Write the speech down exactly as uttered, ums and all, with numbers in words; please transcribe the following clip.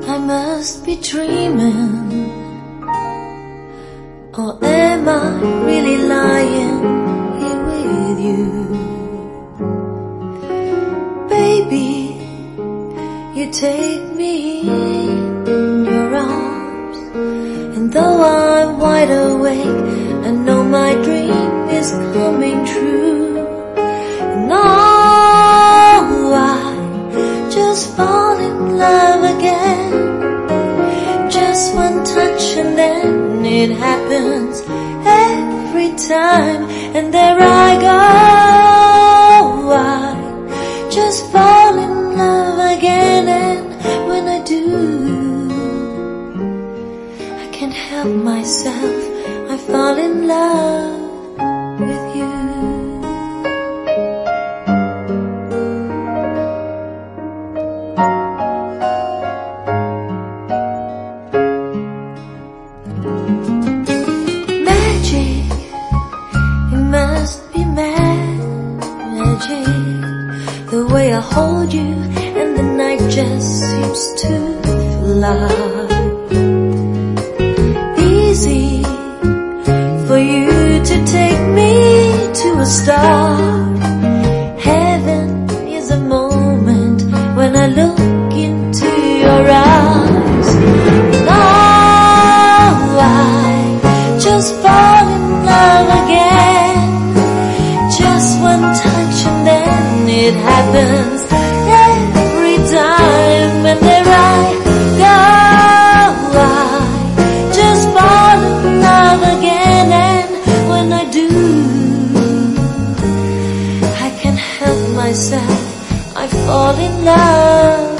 I must be dreaming, or am I really lying here with you? Baby, you take me in your arms, and though I'm wide awake, I know my dream is coming true. And oh, I just fall in love again. Just one touch and then it happens every time. And there I go, I just fall in love again. And when I do, I can't help myself, I fall in love with you. Magic, it must be magic, the way I hold you and the night just seems to fly. Easy for you to take me to a star. Heaven is a moment when I look into your eyes. Now I just fall in love again. Just one touch and then it happens every time. And there I go, I just fall in love again. And when I do, I can't help myself, I fall in love